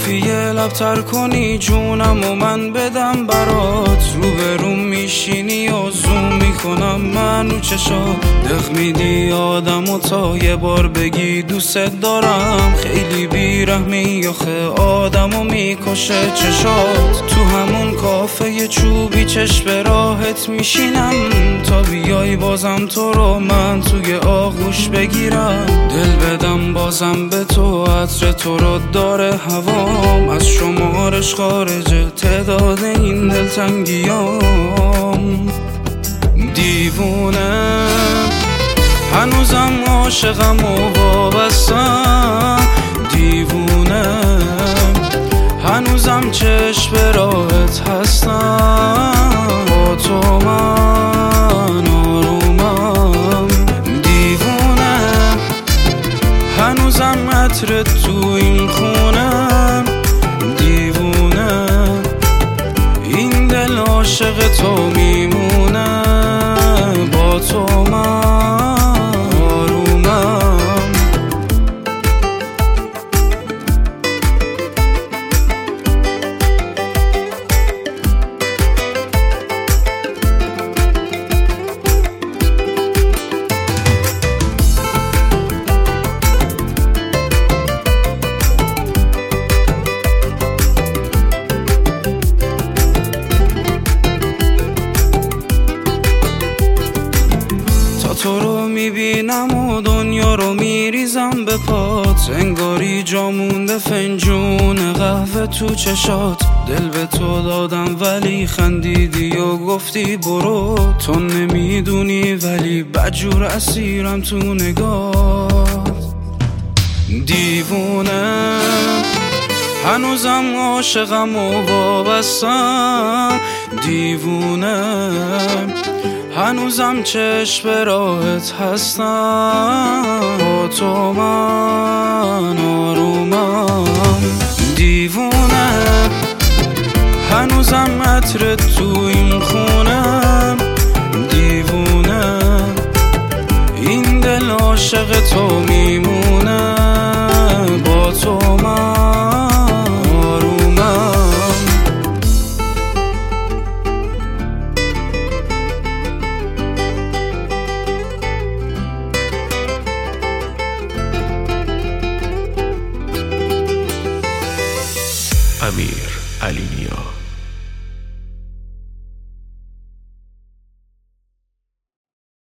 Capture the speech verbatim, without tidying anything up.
کافیه لبتر کنی جونم و من بدم برات، رو به روم میشینی و زوم میکنم منو چشات، دق میدی آدم و تا یه بار بگی دوست دارم، خیلی بیرحمی آخه آدم و میکشه چشات، تو همون کافه چوبی چشم به راحت میشینم تا بیای بازم تو رو من توی آغوش بگیرم، دل بدم بازم به تو، عطر تو رو داره هوام، از شمارش خارجه تعداد این دلتنگیام، دیوونه هنوزم عاشقم و وابستم، دیوونه هنوزم چشم به راحت هستم، با تو من آرومم، دیوونه هنوزم عطرت تو این خونم، دیوونه این دل عاشق تو میمونه، با تو من تو رو میبینم و دنیا رو میریزم به پات، انگاری جا مونده فنجون قهوه تو چشات، دل به تو دادم ولی خندیدی و گفتی برو، تو نمیدونی ولی بدجور اسیرم تو نگات، دیوونه هنوزم عاشقم و وابستم، دیوونه هنوزم چشم به راحت هستم، با تو من آرومم، دیوونه هنوزم عطرت تو این خونم، دیوونه این دل عاشق تو میمونه، با تو من آرومم. امیر علی نیا